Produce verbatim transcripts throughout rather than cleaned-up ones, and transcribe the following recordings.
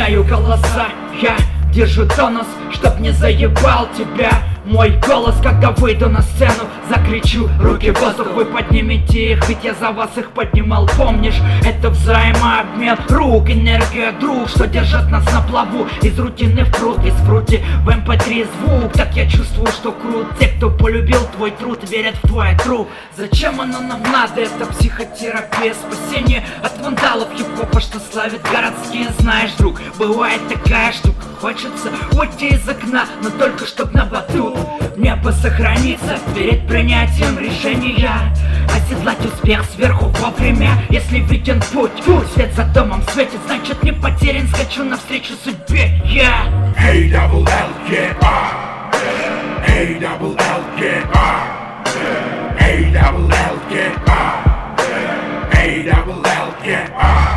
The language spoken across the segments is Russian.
Знаю голоса, я держу тонус, чтоб не заебал тебя мой голос. Когда выйду на сцену, закричу: руки в воздух, вы поднимите их, ведь я за вас их поднимал, помнишь? Это взаимообмен рук, энергия друг, что держат нас на плаву. Из рутины в пруд, из фрути в эм пэ три звук. Так я чувствую, что крут. Те, кто полюбил твой труд, верят в твой труд. Зачем оно нам надо? Это психотерапия, спасение от вандалов хип-хопа, что славят городские. Знаешь, друг, бывает такая штука, хочется уйти из окна, но только чтоб на батут небо сохранится перед принятием решения. Оседлать успех сверху вовремя, если виден путь. Свет за домом светит, значит не потерян. Скачу навстречу судьбе, я yeah. Эй, дабл эл, yeah. Эй, дабл эл, yeah. Эй, дабл эл, yeah. Эй, дабл эл, yeah.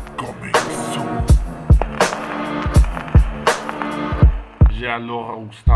Já allora